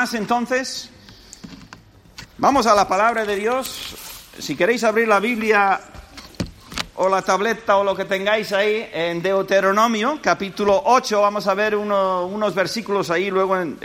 más entonces. Vamos a la palabra de Dios. Si queréis abrir la Biblia o la tableta o lo que tengáis ahí en Deuteronomio, capítulo 8, vamos a ver unos versículos ahí, luego en...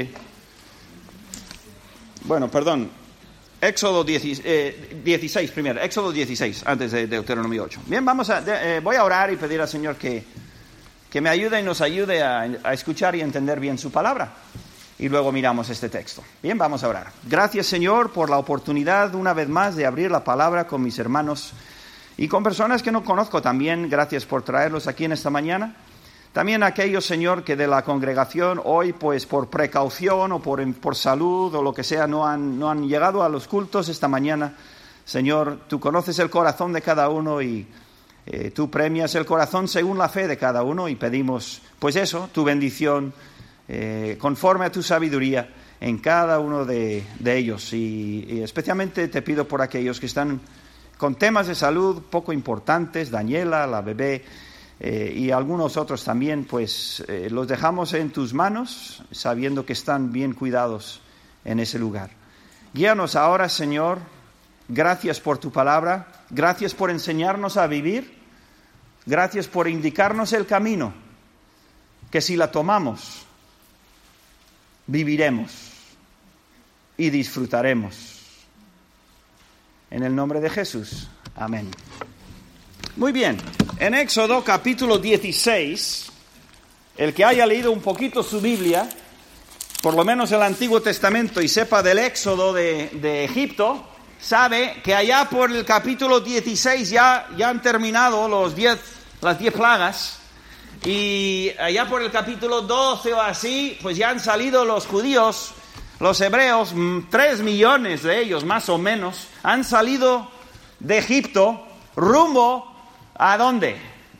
Éxodo 16 primero, Éxodo 16, antes de Deuteronomio 8. Bien, voy a orar y pedir al Señor que me ayude y nos ayude a escuchar y entender bien su palabra. Y luego miramos este texto. Bien, vamos a orar. Gracias, Señor, por la oportunidad una vez más de abrir la palabra con mis hermanos y con personas que no conozco también. Gracias por traerlos aquí en esta mañana. También aquellos, Señor, que de la congregación hoy, pues por precaución o por salud o lo que sea, no han llegado a los cultos esta mañana. Señor, tú conoces el corazón de cada uno y tú premias el corazón según la fe de cada uno y pedimos, pues eso, tu bendición conforme a tu sabiduría en cada uno de ellos. Y especialmente te pido por aquellos que están con temas de salud poco importantes, Daniela, la bebé, y algunos otros también, pues los dejamos en tus manos, sabiendo que están bien cuidados en ese lugar. Guíanos ahora, Señor. Gracias por tu palabra. Gracias por enseñarnos a vivir. Gracias por indicarnos el camino, que si la tomamos, viviremos y disfrutaremos. En el nombre de Jesús. Amén. Muy bien, en Éxodo capítulo 16, el que haya leído un poquito su Biblia, por lo menos el Antiguo Testamento, y sepa del Éxodo de Egipto, sabe que allá por el capítulo 16 ya han terminado las 10 plagas, y allá por el capítulo 12 o así, pues ya han salido los judíos, los hebreos, 3 millones de ellos más o menos, han salido de Egipto rumbo ¿a dónde?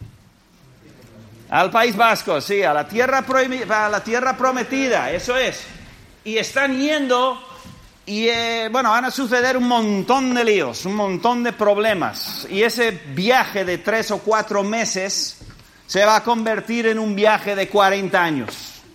Al País Vasco, sí, a la tierra prometida, eso es. Y están yendo y van a suceder un montón de líos, un montón de problemas. Y ese viaje de 3 o 4 meses se va a convertir en un viaje de 40 años.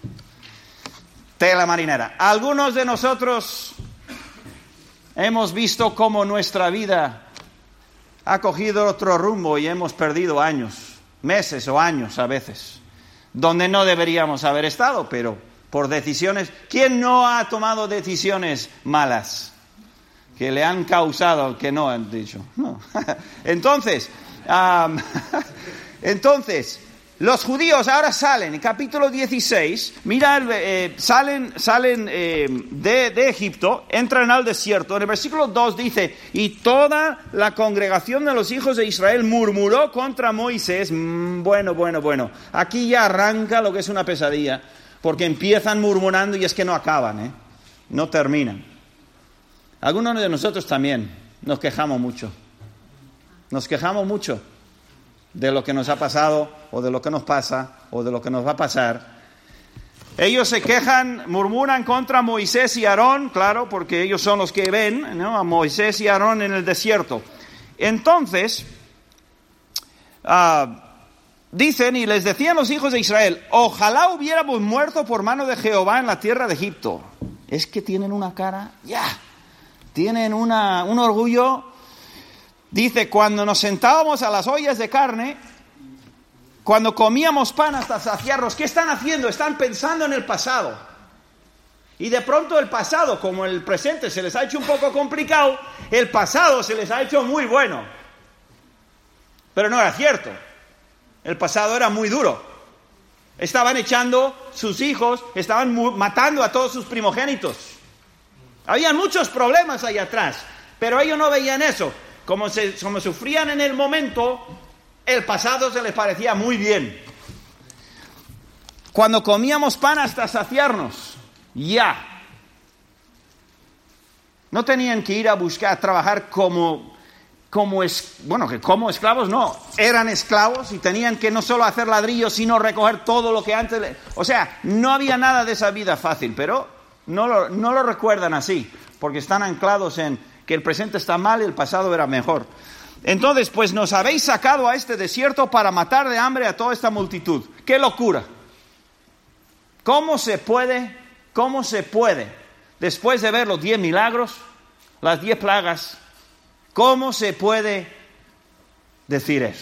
Tela marinera. Algunos de nosotros hemos visto cómo nuestra vida ha cogido otro rumbo y hemos perdido años, meses o años a veces, donde no deberíamos haber estado, pero por decisiones. ¿Quién no ha tomado decisiones malas que le han causado, que no han dicho? No. Entonces, los judíos ahora salen, en capítulo 16, mira, salen de Egipto, entran al desierto. En el versículo 2 dice, y toda la congregación de los hijos de Israel murmuró contra Moisés. Bueno, aquí ya arranca lo que es una pesadilla, porque empiezan murmurando y es que no acaban, no terminan. Algunos de nosotros también nos quejamos mucho de lo que nos ha pasado, o de lo que nos pasa, o de lo que nos va a pasar. Ellos se quejan, murmuran contra Moisés y Aarón, claro, porque ellos son los que ven, ¿no?, a Moisés y Aarón en el desierto. Entonces, dicen, y les decían los hijos de Israel, ojalá hubiéramos muerto por mano de Jehová en la tierra de Egipto. Es que tienen una cara, tienen un orgullo. Dice, cuando nos sentábamos a las ollas de carne, cuando comíamos pan hasta saciarnos, ¿qué están haciendo? Están pensando en el pasado. Y de pronto el pasado, como el presente se les ha hecho un poco complicado, el pasado se les ha hecho muy bueno. Pero no era cierto. El pasado era muy duro. Estaban echando sus hijos, estaban matando a todos sus primogénitos. Había muchos problemas ahí atrás, pero ellos no veían eso. Como sufrían en el momento, el pasado se les parecía muy bien. Cuando comíamos pan hasta saciarnos, no tenían que ir a trabajar como esclavos, no. Eran esclavos y tenían que no solo hacer ladrillos, sino recoger todo lo que antes... O sea, no había nada de esa vida fácil, pero no lo recuerdan así, porque están anclados en que el presente está mal y el pasado era mejor. Entonces, pues nos habéis sacado a este desierto para matar de hambre a toda esta multitud. ¡Qué locura! ¿Cómo se puede después de ver los 10 milagros, las 10 plagas, ¿cómo se puede decir eso?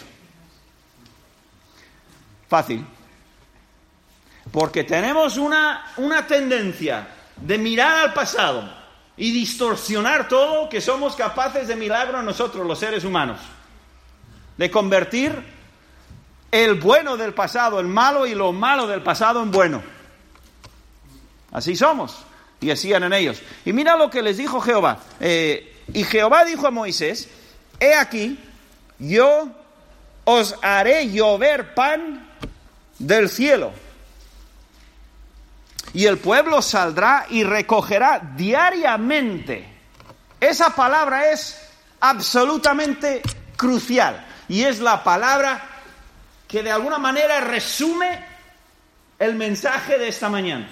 Fácil. Porque tenemos una tendencia de mirar al pasado y distorsionar todo, que somos capaces de milagro nosotros, los seres humanos. De convertir el bueno del pasado en malo y lo malo del pasado en bueno. Así somos. Y así eran ellos. Y mira lo que les dijo Jehová. Y Jehová dijo a Moisés: he aquí, yo os haré llover pan del cielo, y el pueblo saldrá y recogerá diariamente. Esa palabra es absolutamente crucial, y es la palabra que de alguna manera resume el mensaje de esta mañana.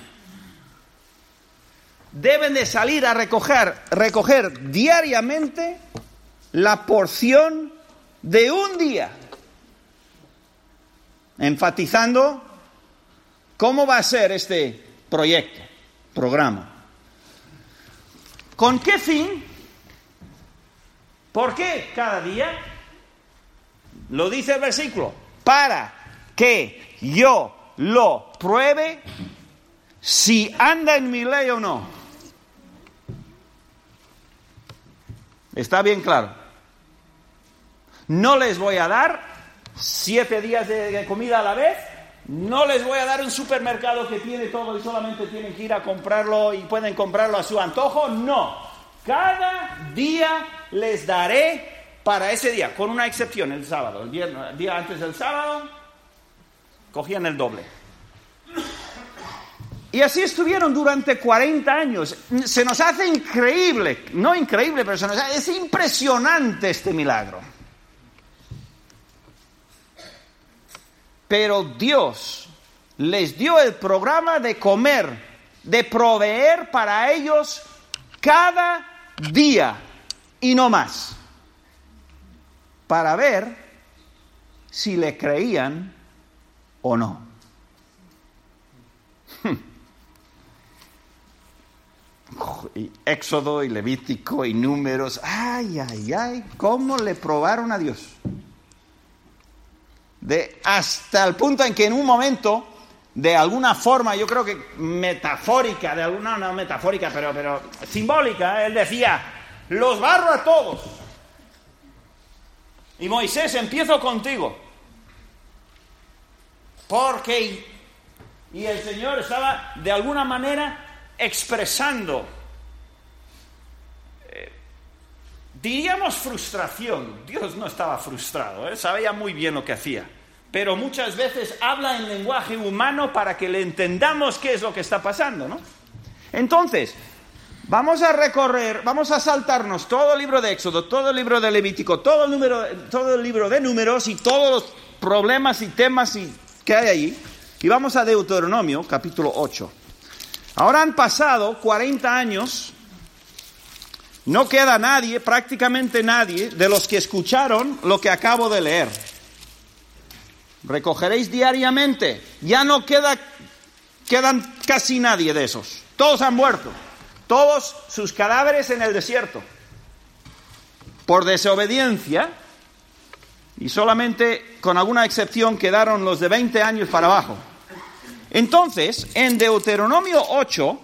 Deben de salir a recoger diariamente la porción de un día, enfatizando cómo va a ser este programa. ¿Con qué fin? ¿Por qué cada día? Lo dice el versículo: para que yo lo pruebe si anda en mi ley o no. Está bien claro. No les voy a dar 7 días de comida a la vez. No les voy a dar un supermercado que tiene todo y solamente tienen que ir a comprarlo y pueden comprarlo a su antojo. No. Cada día les daré para ese día, con una excepción: el sábado. El día antes del sábado cogían el doble. Y así estuvieron durante 40 años. Se nos hace increíble, no increíble, pero es impresionante este milagro. Pero Dios les dio el programa de comer, de proveer para ellos cada día y no más, para ver si le creían o no. Y Éxodo y Levítico y Números, cómo le probaron a Dios. Hasta el punto en que en un momento, de alguna forma, yo creo que metafórica, no metafórica, pero simbólica, él decía: los barro a todos. Y Moisés, empiezo contigo. Porque, y el Señor estaba de alguna manera expresando, diríamos, frustración. Dios no estaba frustrado, sabía muy bien lo que hacía, pero muchas veces habla en lenguaje humano para que le entendamos qué es lo que está pasando, ¿no? Entonces, vamos a saltarnos todo el libro de Éxodo, todo el libro de Levítico, todo el libro de Números y todos los problemas y temas que hay allí, y vamos a Deuteronomio, capítulo 8. Ahora han pasado 40 años, no queda nadie, prácticamente nadie, de los que escucharon lo que acabo de leer. Recogeréis diariamente, ya no quedan casi nadie de esos. Todos han muerto, todos sus cadáveres en el desierto, por desobediencia, y solamente, con alguna excepción, quedaron los de 20 años para abajo. Entonces, en Deuteronomio 8,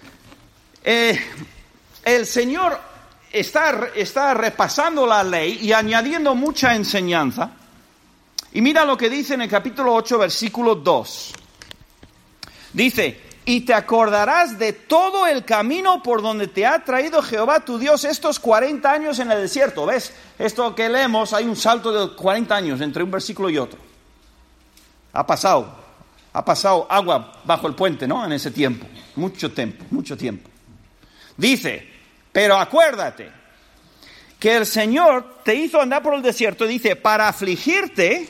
el Señor está repasando la ley y añadiendo mucha enseñanza. Y mira lo que dice en el capítulo 8, versículo 2. Dice: y te acordarás de todo el camino por donde te ha traído Jehová tu Dios estos 40 años en el desierto. ¿Ves? Esto que leemos, hay un salto de 40 años entre un versículo y otro. Ha pasado agua bajo el puente, ¿no? En ese tiempo. Mucho tiempo. Dice: pero acuérdate que el Señor te hizo andar por el desierto, dice, para afligirte,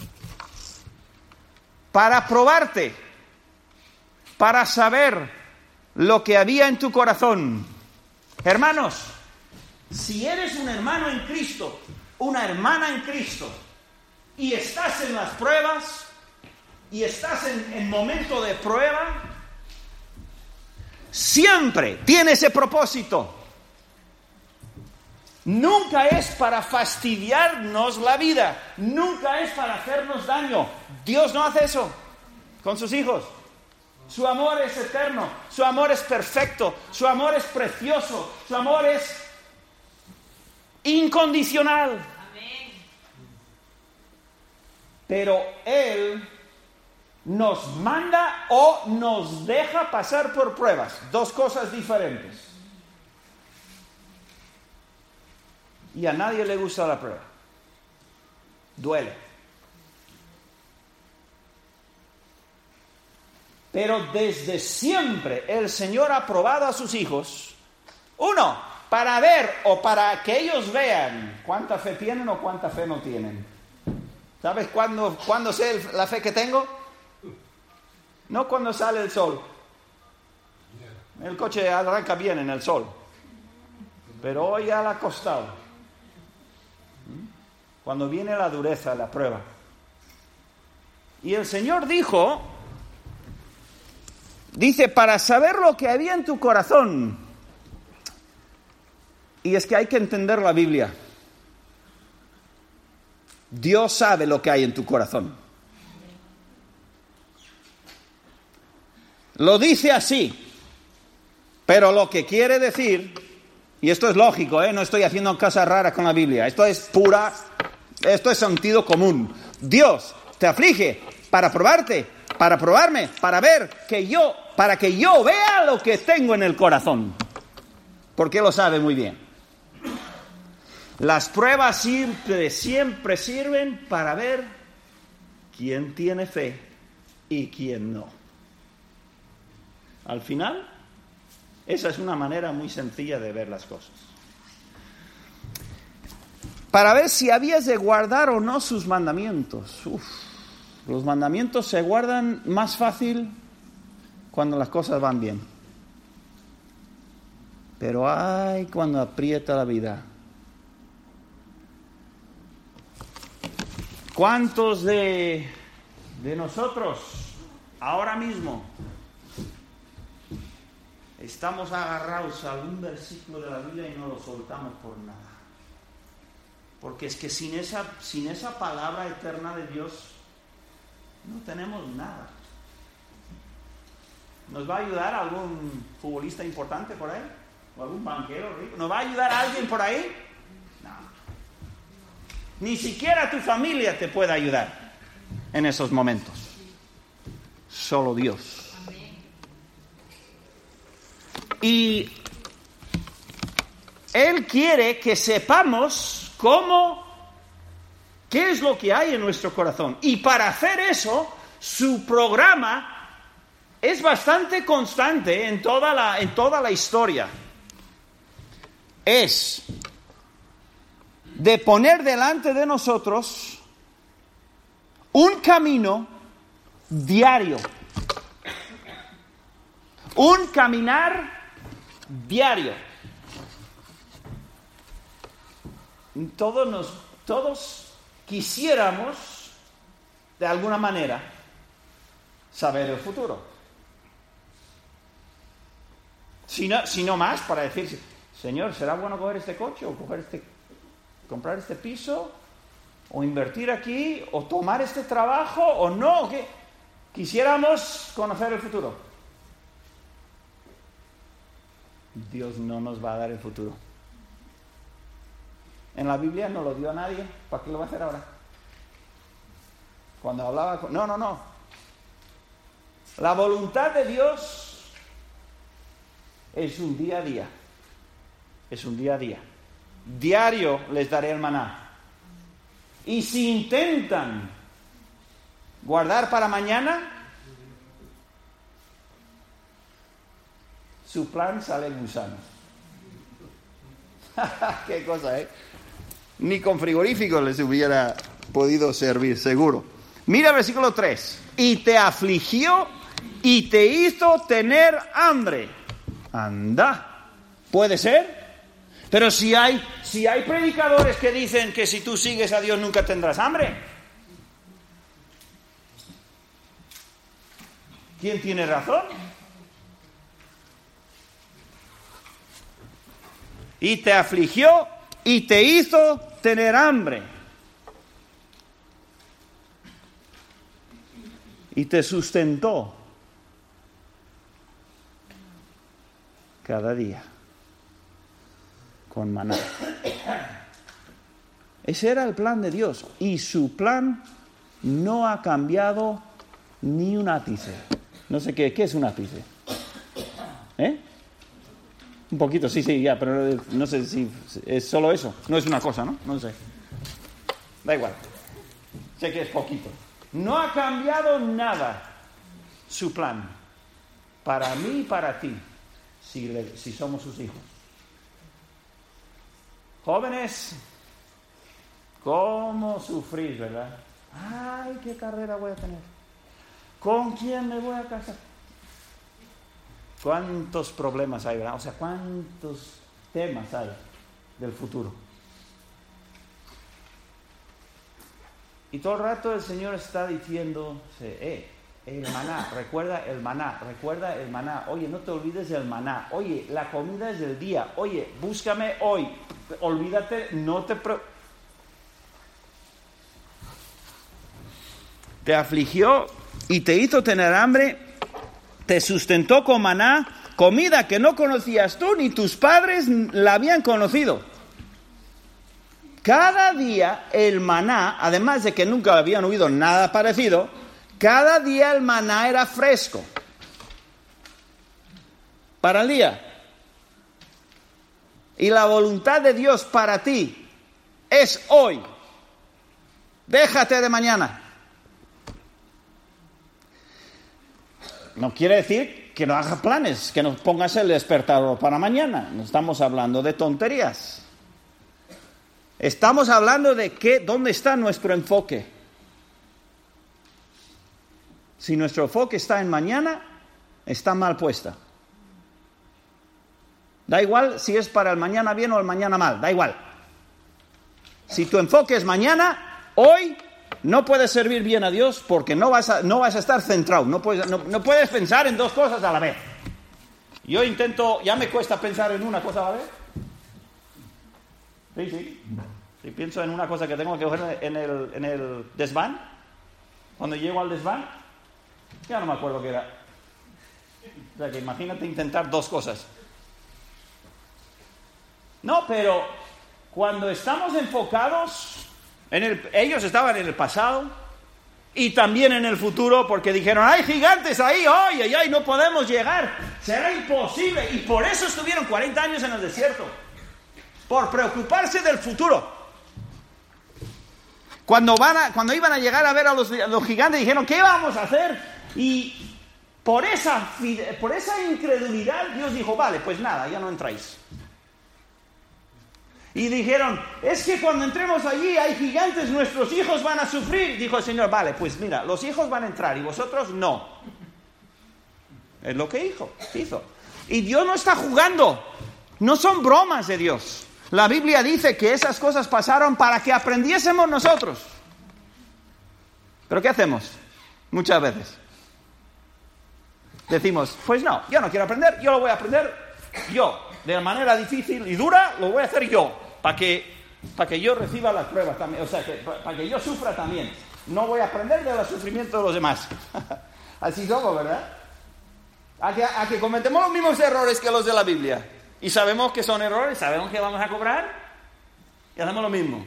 para probarte, para saber lo que había en tu corazón. Hermanos, si eres un hermano en Cristo, una hermana en Cristo, y estás en las pruebas, y estás en momento de prueba, siempre tiene ese propósito. Nunca es para fastidiarnos la vida, nunca es para hacernos daño. Dios no hace eso con sus hijos. Su amor es eterno, su amor es perfecto, su amor es precioso, su amor es incondicional. Amén. Pero Él nos manda o nos deja pasar por pruebas, dos cosas diferentes. Y a nadie le gusta la prueba. Duele. Pero desde siempre el Señor ha probado a sus hijos, uno, para ver o para que ellos vean cuánta fe tienen o cuánta fe no tienen. ¿Sabes cuándo sé la fe que tengo? No cuando sale el sol. El coche arranca bien en el sol, pero hoy al acostado. Cuando viene la dureza, la prueba. Y el Señor dice, para saber lo que había en tu corazón. Y es que hay que entender la Biblia. Dios sabe lo que hay en tu corazón. Lo dice así, pero lo que quiere decir, y esto es lógico, no estoy haciendo cosas raras con la Biblia, esto es sentido común. Dios te aflige para probarte, para probarme, para que yo vea lo que tengo en el corazón. Porque lo sabe muy bien. Las pruebas siempre sirven para ver quién tiene fe y quién no. Al final, esa es una manera muy sencilla de ver las cosas. Para ver si habías de guardar o no sus mandamientos. Los mandamientos se guardan más fácil cuando las cosas van bien. Pero ay, cuando aprieta la vida. ¿Cuántos de nosotros ahora mismo estamos agarrados a algún versículo de la Biblia y no lo soltamos por nada? Porque es que sin esa palabra eterna de Dios no tenemos nada. ¿Nos va a ayudar algún futbolista importante por ahí? ¿O algún banquero rico? ¿Nos va a ayudar alguien por ahí? No. Ni siquiera tu familia te puede ayudar en esos momentos. Solo Dios. Y Él quiere que sepamos qué es lo que hay en nuestro corazón. Y para hacer eso, su programa es bastante constante en toda la historia. Es de poner delante de nosotros un camino diario. Un caminar diario. Todos quisiéramos, de alguna manera, saber el futuro. Si no más, para decir, Señor, ¿será bueno coger este coche o comprar este piso o invertir aquí o tomar este trabajo o no? ¿Qué? Quisiéramos conocer el futuro. Dios no nos va a dar el futuro. En la Biblia no lo dio a nadie. ¿Para qué lo va a hacer ahora? Cuando hablaba No. La voluntad de Dios es un día a día. Es un día a día. Diario les daré el maná. Y si intentan guardar para mañana, su plan sale gusano. Qué cosa, Ni con frigorífico les hubiera podido servir, seguro. Mira el versículo 3. Y te afligió y te hizo tener hambre. Anda, ¿puede ser? Pero si hay predicadores que dicen que si tú sigues a Dios nunca tendrás hambre. ¿Quién tiene razón? y te afligió y te hizo tener hambre y te sustentó cada día con maná. Ese era el plan de Dios y su plan no ha cambiado ni un ápice. No sé qué es un ápice. Un poquito, sí, ya, pero no sé si es solo eso. No es una cosa, ¿no? No sé. Da igual. Sé que es poquito. No ha cambiado nada su plan para mí y para ti, si somos sus hijos. Jóvenes, ¿cómo sufrir, verdad? Ay, ¿qué carrera voy a tener? ¿Con quién me voy a casar? ¿Cuántos problemas hay, verdad? O sea, ¿cuántos temas hay del futuro? Y todo el rato el Señor está diciendo, el maná, recuerda el maná. Oye, no te olvides del maná. Oye, la comida es del día. Oye, búscame hoy. Olvídate, no te preocupes. Te afligió y te hizo tener hambre, te sustentó con maná, comida que no conocías tú ni tus padres la habían conocido. Cada día el maná, además de que nunca habían oído nada parecido, cada día el maná era fresco para el día. Y la voluntad de Dios para ti es hoy. Déjate de mañana. No quiere decir que no hagas planes, que no pongas el despertador para mañana. No estamos hablando de tonterías. Estamos hablando de dónde está nuestro enfoque. Si nuestro enfoque está en mañana, está mal puesta. Da igual si es para el mañana bien o el mañana mal, da igual. Si tu enfoque es mañana, hoy no puedes servir bien a Dios porque no vas a estar centrado. No puedes pensar en dos cosas a la vez. Yo intento, ya me cuesta pensar en una cosa a la vez. Sí. Si pienso en una cosa que tengo que coger en el desván, cuando llego al desván, ya no me acuerdo qué era. O sea que imagínate intentar dos cosas. No, pero cuando estamos enfocados, ellos estaban en el pasado y también en el futuro, porque dijeron, hay gigantes ahí, ay, no podemos llegar, será imposible. Y por eso estuvieron 40 años en el desierto, por preocuparse del futuro. Cuando iban a llegar a ver a los gigantes, dijeron, ¿qué vamos a hacer? Y por esa incredulidad, Dios dijo, vale, pues nada, ya no entráis. Y dijeron, es que cuando entremos allí hay gigantes, nuestros hijos van a sufrir. Dijo el Señor, vale, pues mira, los hijos van a entrar y vosotros no. Es lo que hizo. Y Dios no está jugando, no son bromas de Dios. La Biblia dice que esas cosas pasaron para que aprendiésemos nosotros. ¿Pero qué hacemos? Muchas veces decimos, pues no, yo no quiero aprender, yo lo voy a aprender yo. De manera difícil y dura, lo voy a hacer yo, para que yo reciba las pruebas también, o sea, para que yo sufra también. No voy a aprender del sufrimiento de los demás. Así somos, ¿verdad? A que cometemos los mismos errores que los de la Biblia. Y sabemos que son errores, sabemos que vamos a cobrar, y hacemos lo mismo.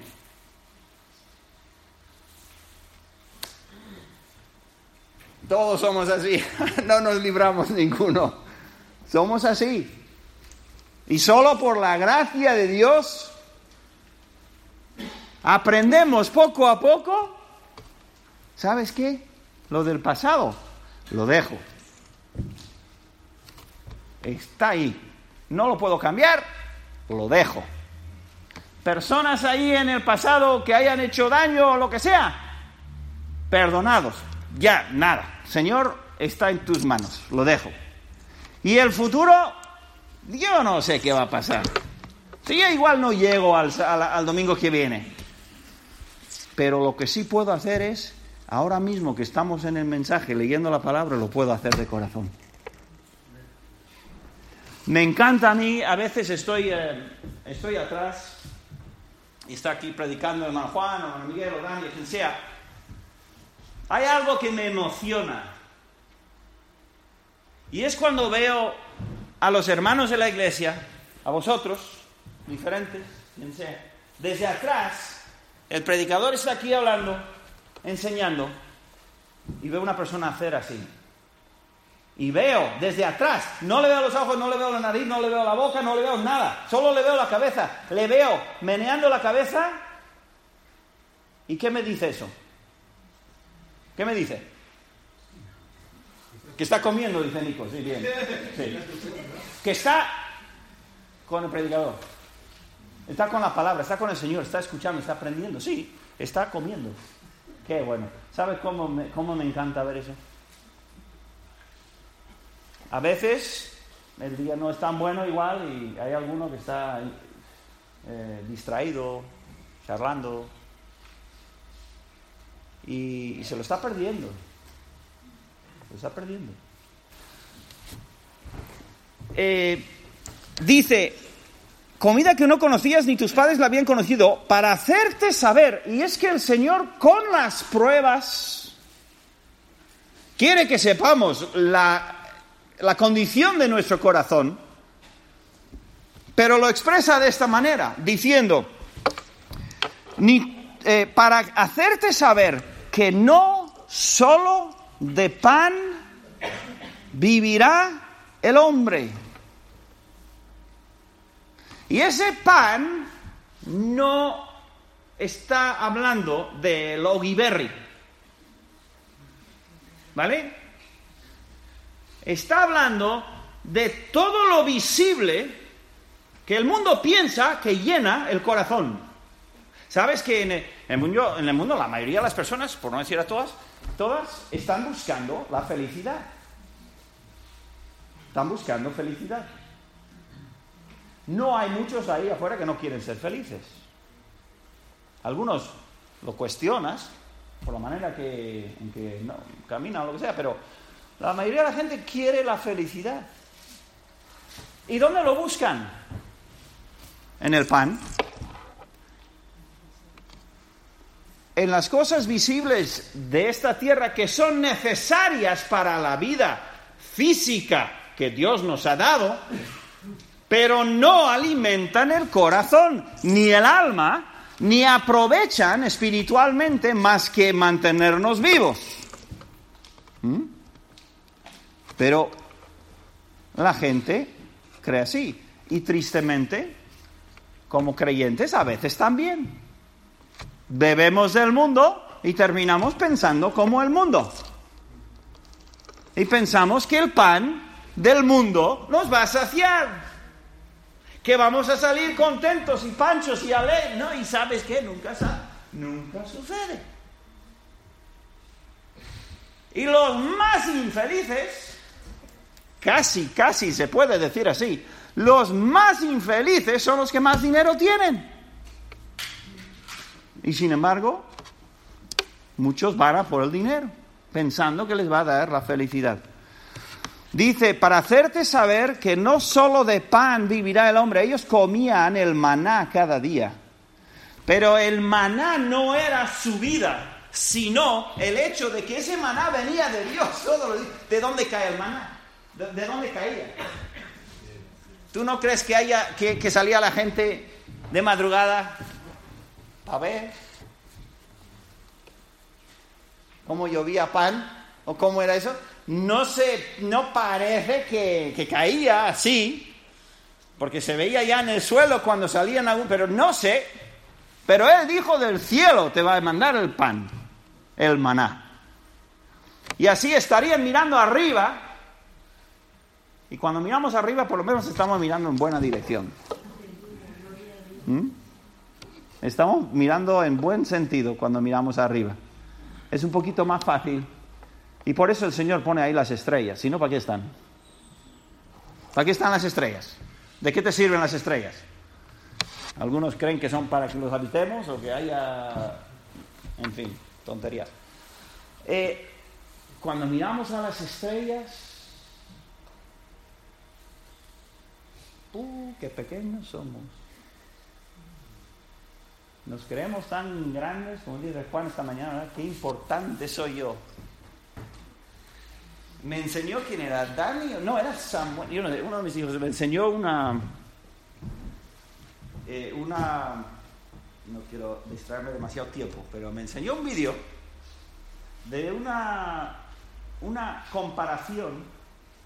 Todos somos así, no nos libramos ninguno. Somos así. Y solo por la gracia de Dios aprendemos poco a poco. ¿Sabes qué? Lo del pasado lo dejo. Está ahí. No lo puedo cambiar, lo dejo. Personas ahí en el pasado que hayan hecho daño o lo que sea, perdonados. Ya, nada. Señor, está en tus manos. Lo dejo. Y el futuro, yo no sé qué va a pasar. Si yo igual no llego al domingo que viene. Pero lo que sí puedo hacer es, ahora mismo que estamos en el mensaje, leyendo la palabra, lo puedo hacer de corazón. Me encanta a mí, a veces estoy estoy atrás y está aquí predicando el hermano Juan o el hermano Miguel o Dani, quien sea, hay algo que me emociona. Y es cuando veo a los hermanos de la iglesia, a vosotros, diferentes, quien sea, desde atrás, el predicador está aquí hablando, enseñando, y veo una persona hacer así. Y veo desde atrás, no le veo los ojos, no le veo la nariz, no le veo la boca, no le veo nada, solo le veo la cabeza, le veo meneando la cabeza. ¿Y qué me dice eso? ¿Qué me dice? Que está comiendo, dice Nico, sí, bien. Sí. Que está con el predicador, está con la palabra, está con el Señor, está escuchando, está aprendiendo, sí, está comiendo. Qué bueno. ¿Sabes cómo me encanta ver eso? A veces el día no es tan bueno igual y hay alguno que está distraído, charlando, y se lo está perdiendo. Se lo está perdiendo. Dice, comida que no conocías ni tus padres la habían conocido, para hacerte saber. Y es que el Señor con las pruebas quiere que sepamos la condición de nuestro corazón, pero lo expresa de esta manera, diciendo, para hacerte saber que no solo de pan vivirá el hombre. Y ese pan no está hablando del ogiberri, ¿vale? Está hablando de todo lo visible que el mundo piensa que llena el corazón. ¿Sabes que en el mundo la mayoría de las personas, por no decir a todas están buscando la felicidad? Están buscando felicidad. No hay muchos ahí afuera que no quieren ser felices. Algunos lo cuestionas por la manera en que no, caminan o lo que sea, pero la mayoría de la gente quiere la felicidad. ¿Y dónde lo buscan? En el pan. En las cosas visibles de esta tierra que son necesarias para la vida física que Dios nos ha dado, pero no alimentan el corazón ni el alma, ni aprovechan espiritualmente más que mantenernos vivos. Pero la gente cree así. Y tristemente, como creyentes, a veces también. Bebemos del mundo y terminamos pensando como el mundo. Y pensamos que el pan del mundo nos va a saciar. Que vamos a salir contentos y panchos y alegres. No, y ¿sabes qué? Nunca sucede. Y los más infelices, casi se puede decir así, los más infelices son los que más dinero tienen. Y sin embargo, muchos van a por el dinero, pensando que les va a dar la felicidad. Dice, para hacerte saber que no solo de pan vivirá el hombre. Ellos comían el maná cada día. Pero el maná no era su vida, sino el hecho de que ese maná venía de Dios. ¿De dónde cae el maná? ¿De dónde caía? ¿Tú no crees que salía la gente de madrugada a ver cómo llovía pan o cómo era eso? No parece que caía así, porque se veía ya en el suelo cuando salían algún, pero no sé. Pero él dijo, del cielo te va a mandar el pan, el maná. Y así estarían mirando arriba, y cuando miramos arriba por lo menos estamos mirando en buena dirección. Estamos mirando en buen sentido cuando miramos arriba. Es un poquito más fácil. Y por eso el Señor pone ahí las estrellas. Si no, ¿para qué están? ¿Para qué están las estrellas? ¿De qué te sirven las estrellas? Algunos creen que son para que los habitemos o que haya... En fin, tonterías. Cuando miramos a las estrellas... qué pequeños somos. Nos creemos tan grandes, como dice Juan esta mañana, ¿verdad? Qué importante soy yo. Me enseñó quién era, Dani, no, era Samuel, uno de mis hijos me enseñó una, no quiero distraerme demasiado tiempo, pero me enseñó un vídeo de una comparación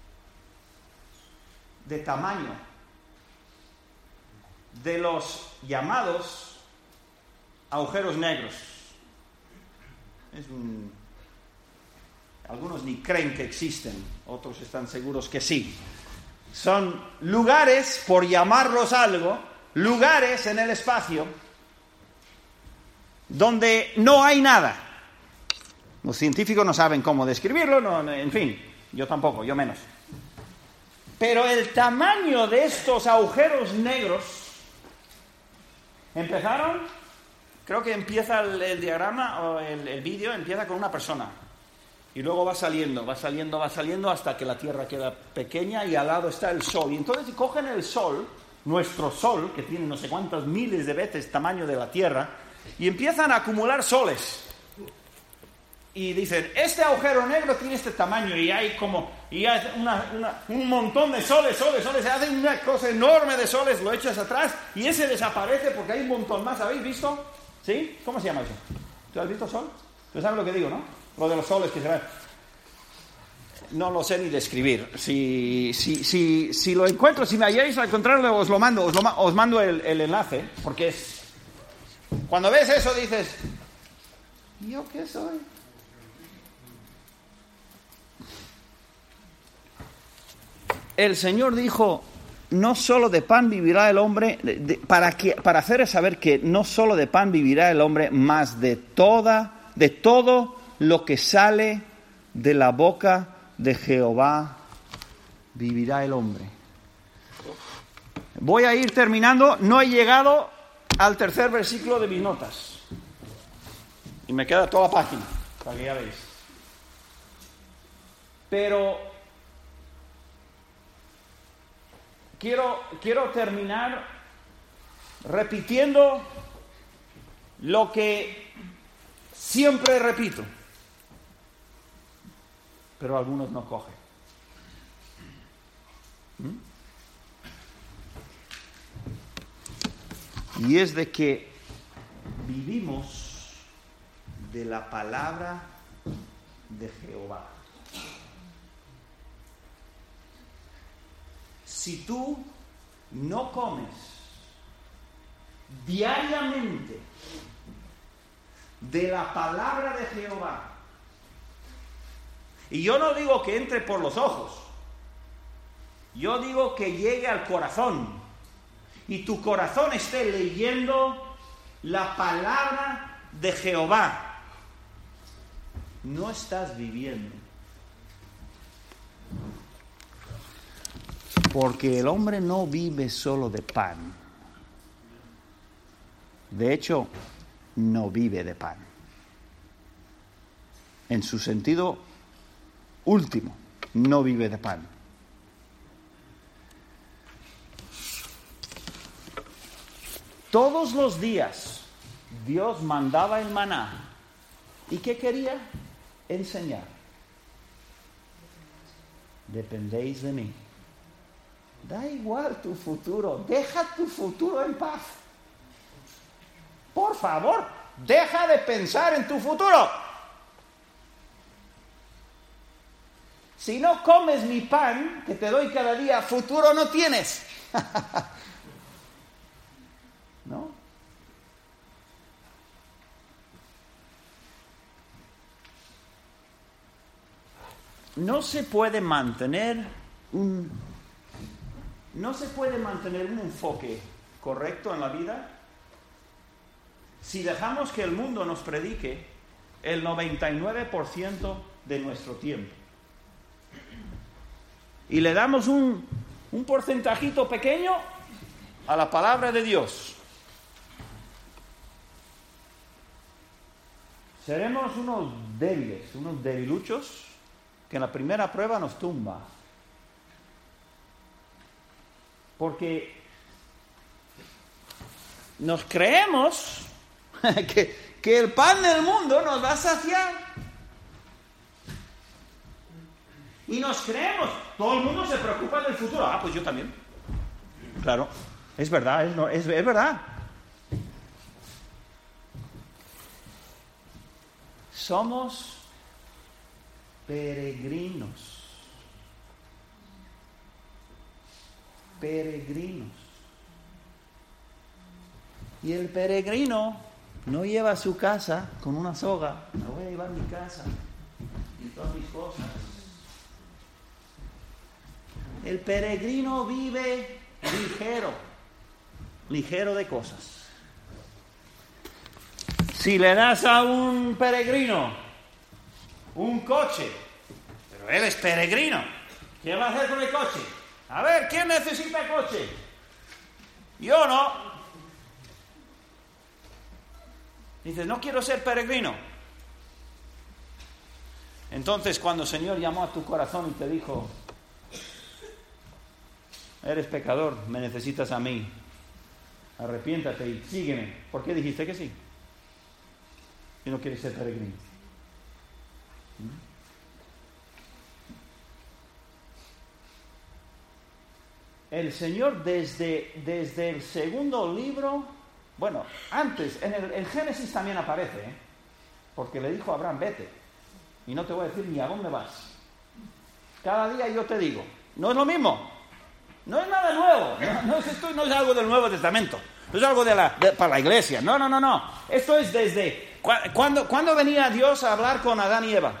de tamaño de los llamados agujeros negros. Algunos ni creen que existen, otros están seguros que sí. Son lugares, por llamarlos algo, lugares en el espacio donde no hay nada. Los científicos no saben cómo describirlo, no, en fin, yo tampoco, yo menos. Pero el tamaño de estos agujeros negros empezaron, creo que empieza el diagrama o el vídeo, empieza con una persona. Y luego va saliendo hasta que la Tierra queda pequeña y al lado está el Sol. Y entonces cogen el Sol, nuestro Sol, que tiene no sé cuántas miles de veces tamaño de la Tierra, y empiezan a acumular soles. Y dicen, este agujero negro tiene este tamaño y hay un montón de soles, se hace una cosa enorme de soles, lo echas atrás y ese desaparece porque hay un montón más. ¿Habéis visto? ¿Sí? ¿Cómo se llama eso? ¿Tú has visto sol? ¿Tú sabes lo que digo, no? Lo de los soles que se ven. No lo sé ni describir. Si lo encuentro, si me halláis al contrario, os lo mando. Os mando el enlace, porque es... Cuando ves eso dices, ¿yo qué soy? El Señor dijo, no solo de pan vivirá el hombre, para hacer saber que no solo de pan vivirá el hombre, mas de todo lo que sale de la boca de Jehová vivirá el hombre. Voy a ir terminando, no he llegado al tercer versículo de mis notas. Y me queda toda la página, para que ya veáis. Pero quiero terminar repitiendo lo que siempre repito, pero algunos no cogen. Y es de que vivimos de la palabra de Jehová. Si tú no comes diariamente de la palabra de Jehová, y yo no digo que entre por los ojos, yo digo que llegue al corazón, y tu corazón esté leyendo la palabra de Jehová, no estás viviendo. Porque el hombre no vive solo de pan. De hecho, no vive de pan. En su sentido último, no vive de pan. Todos los días Dios mandaba el maná. ¿Y qué quería? Enseñar. Dependéis de mí. Da igual tu futuro, deja tu futuro en paz. Por favor, deja de pensar en tu futuro. Si no comes mi pan que te doy cada día, futuro no tienes. ¿No? No se puede mantener un enfoque correcto en la vida si dejamos que el mundo nos predique el 99% de nuestro tiempo. Y le damos un porcentajito pequeño a la palabra de Dios. Seremos unos débiles, unos debiluchos que en la primera prueba nos tumba. Porque nos creemos que el pan del mundo nos va a saciar. Y nos creemos, todo el mundo se preocupa del futuro. Ah, pues yo también. Claro, es verdad, es verdad. Somos peregrinos. Peregrinos. Y el peregrino no lleva su casa con una soga. Me voy a llevar mi casa y todas mis cosas. El peregrino vive ligero de cosas. Si le das a un peregrino un coche, pero él es peregrino, ¿qué va a hacer con el coche? A ver, ¿quién necesita coche? Yo no. Dice, no quiero ser peregrino. Entonces, cuando el Señor llamó a tu corazón y te dijo, eres pecador, me necesitas a mí, arrepiéntate y sígueme, ¿por qué dijiste que sí? Y no quieres ser peregrino. El Señor desde el segundo libro, bueno, antes, en Génesis también aparece, porque le dijo a Abraham, vete, y no te voy a decir ni a dónde vas. Cada día yo te digo, no es lo mismo, no es nada nuevo, esto no es algo del Nuevo Testamento, no es algo para la iglesia, no. Esto es desde, ¿cuándo venía Dios a hablar con Adán y Eva?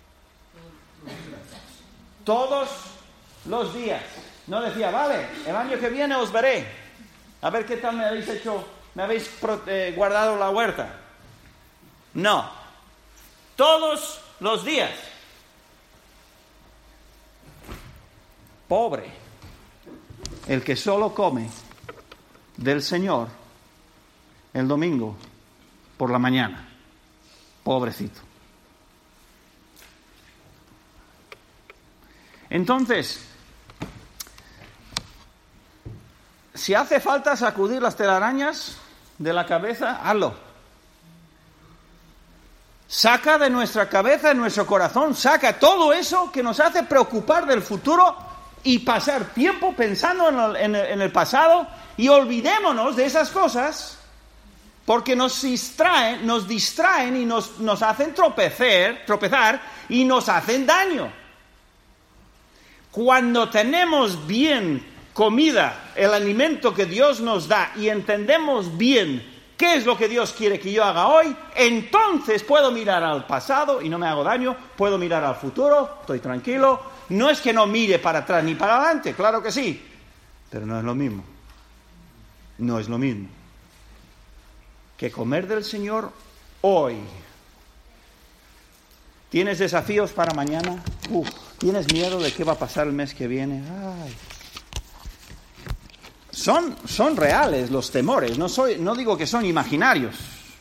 Todos los días. No decía, vale, el año que viene os veré. A ver qué tal me habéis hecho, me habéis guardado la huerta. No. Todos los días. Pobre. El que solo come del Señor el domingo por la mañana. Pobrecito. Entonces, si hace falta sacudir las telarañas de la cabeza, hazlo. Saca de nuestra cabeza, de nuestro corazón, saca todo eso que nos hace preocupar del futuro y pasar tiempo pensando en el pasado y olvidémonos de esas cosas porque nos distraen y nos hacen tropezar y nos hacen daño. Cuando tenemos bien comida, el alimento que Dios nos da y entendemos bien qué es lo que Dios quiere que yo haga hoy, entonces puedo mirar al pasado y no me hago daño, puedo mirar al futuro, estoy tranquilo. No es que no mire para atrás ni para adelante, claro que sí, pero no es lo mismo. No es lo mismo que comer del Señor hoy. ¿Tienes desafíos para mañana? ¿Tienes miedo de qué va a pasar el mes que viene? Ay. Son reales los temores, no digo que son imaginarios.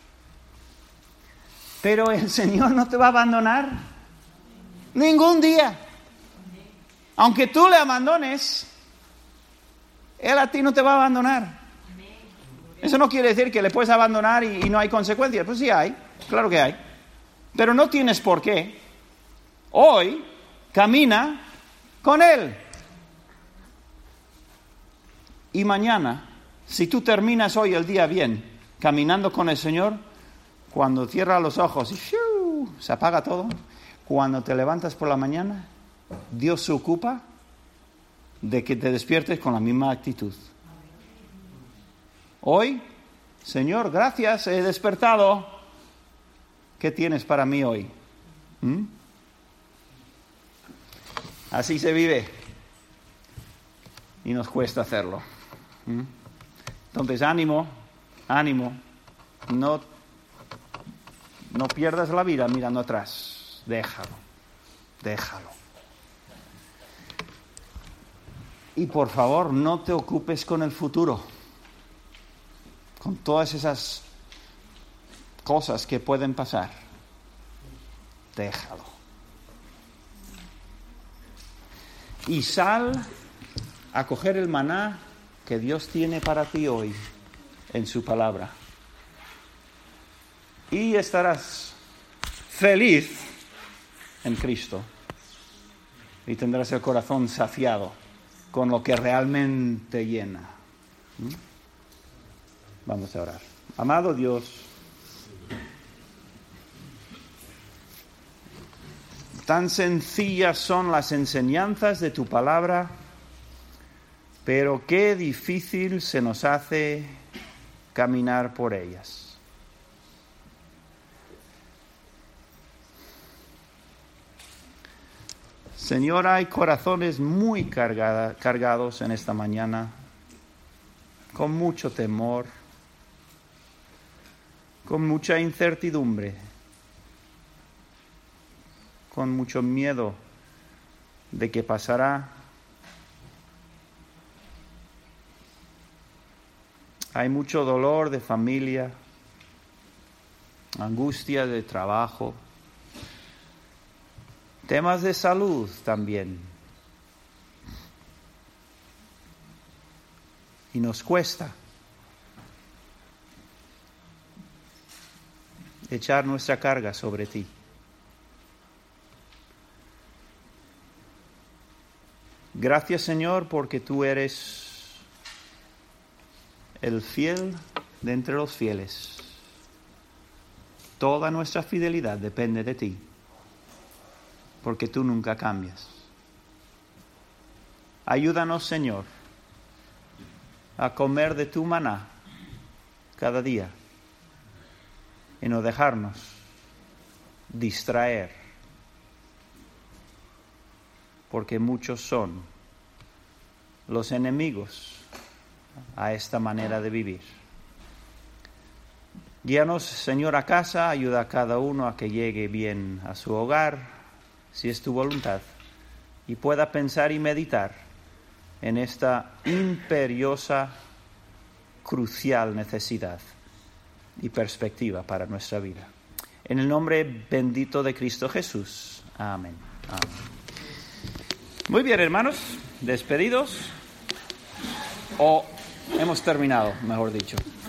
Pero el Señor no te va a abandonar ningún día. Aunque tú le abandones, Él a ti no te va a abandonar. Eso no quiere decir que le puedes abandonar y no hay consecuencias. Pues sí hay, claro que hay. Pero no tienes por qué. Hoy camina con Él. Y mañana, si tú terminas hoy el día bien, caminando con el Señor, cuando cierras los ojos y se apaga todo, cuando te levantas por la mañana, Dios se ocupa de que te despiertes con la misma actitud. Hoy, Señor, gracias, he despertado. ¿Qué tienes para mí hoy? Así se vive. Y nos cuesta hacerlo. Entonces, ánimo. No pierdas la vida mirando atrás. Déjalo. Y por favor, no te ocupes con el futuro. Con todas esas cosas que pueden pasar. Déjalo. Y sal a coger el maná que Dios tiene para ti hoy en su palabra. y estarás feliz en Cristo y tendrás el corazón saciado con lo que realmente llena. Vamos a orar. Amado Dios, tan sencillas son las enseñanzas de tu palabra, pero qué difícil se nos hace caminar por ellas. Señor, hay corazones muy cargados en esta mañana, con mucho temor, con mucha incertidumbre, con mucho miedo de qué pasará. Hay mucho dolor de familia, angustia de trabajo, temas de salud también. Y nos cuesta echar nuestra carga sobre ti. Gracias, Señor, porque tú eres el fiel de entre los fieles. Toda nuestra fidelidad depende de ti, porque tú nunca cambias. Ayúdanos, Señor, a comer de tu maná cada día y no dejarnos distraer, porque muchos son los enemigos a esta manera de vivir. Guíanos, Señor, a casa, ayuda a cada uno a que llegue bien a su hogar, si es tu voluntad, y pueda pensar y meditar en esta imperiosa, crucial necesidad y perspectiva para nuestra vida. En el nombre bendito de Cristo Jesús. Amén. Amén. Muy bien, hermanos, despedidos, o hemos terminado, mejor dicho.